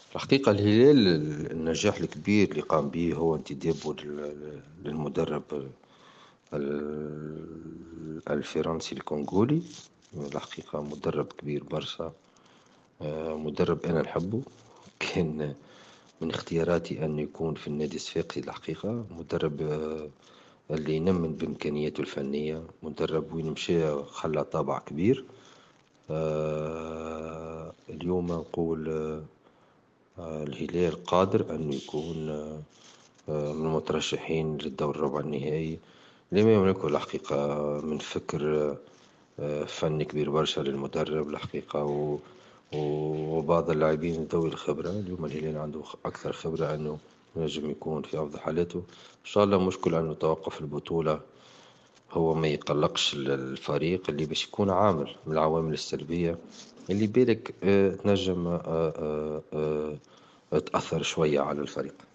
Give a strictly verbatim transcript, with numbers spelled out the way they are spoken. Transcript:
الحقيقة الهلال النجاح الكبير اللي قام به هو انتدابه لل- للمدرب ال- الفرنسي الكونغولي. الحقيقة مدرب كبير برشا. آه، مدرب أنا نحبه. كان من اختياراتي أن يكون في النادي الصفاقسي. الحقيقة مدرب آه، اللي ينمن بإمكانياته الفنية، مدرب وين مشى خلى طابع كبير. آه، اليوم نقول آه، آه، الهلال قادر أن يكون آه، آه، من المترشحين للدور الربع النهائي، لما يملكه الحقيقة من فكر آه، فني كبير برشا للمدرب الحقيقة و... وبعض اللاعبين ذوي الخبرة. اليوم الهلال عنده أكثر خبرة أنه ينجم يكون في أفضل حالاته. إن شاء الله مشكل أنه توقف البطولة هو ما يقلقش الفريق اللي باش يكون عامل من العوامل السلبية اللي بالك آه، تنجم آه، آه، آه، تأثر شوية على الفريق.